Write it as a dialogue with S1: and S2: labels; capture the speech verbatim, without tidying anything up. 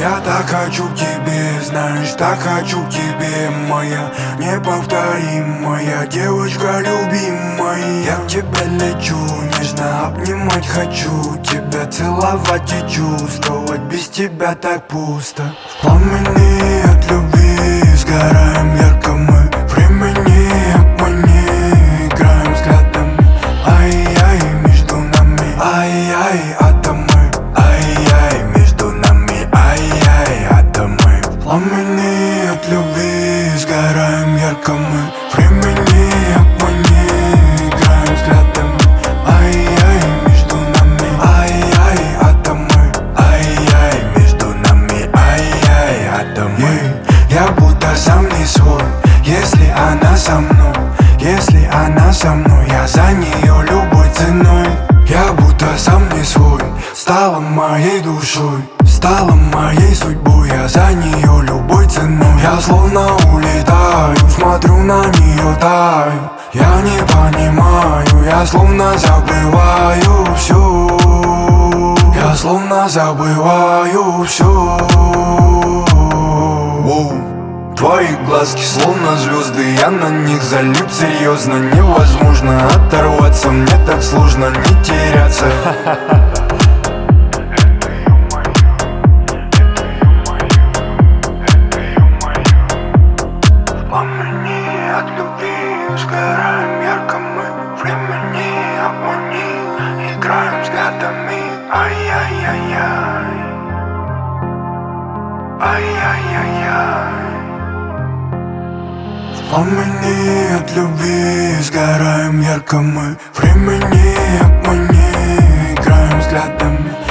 S1: Я так хочу к тебе, знаешь, так хочу к тебе, моя неповторимая девочка любимая. Я к тебе лечу, нежно обнимать хочу, тебя целовать и чувствовать, без тебя так пусто. В пламени от любви сгораем ярко мы, времени обмани, играем взглядами. Ай-яй, между нами, ай-яй, атомы. Ай-яй, между нами, ай-яй, атомы. В пламени от любви сгораем ярко мы, времени обмани, играем взглядами. Ай-яй, между нами, ай-яй, атомы. Ай-яй, между нами, ай-яй, атомы. Я будто сам не свой, если она со мной. Если она со мной, я за нее любой ценой. Я будто сам не свой, стала моей душой, стала моей судьбой. Я за нее любой ценой. Я словно улетаю, смотрю на нее, таю. Я не понимаю, я словно забываю все. Я словно забываю все. Твои глазки словно звезды, я на них залип серьезно. Невозможно оторваться, мне так сложно не теряться. В пламени от любви сгораем ярко мы, времени обмани, играем взглядами. Ай-яй-яй-яй, ай-яй-яй-яй. В пламени от любви сгораем ярко мы, времени обмани, играем взглядами.